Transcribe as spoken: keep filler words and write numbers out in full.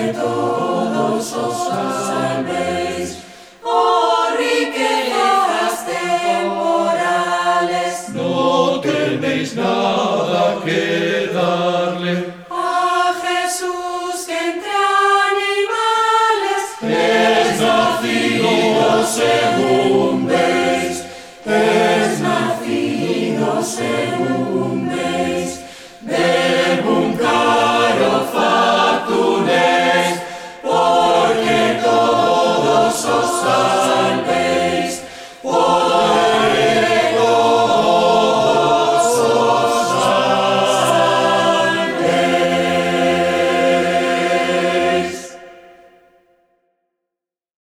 todos os salvéis, oh riquezas temporales, no tenéis nada que darle. A Jesús que entre animales Es nacido según veis, es nacido según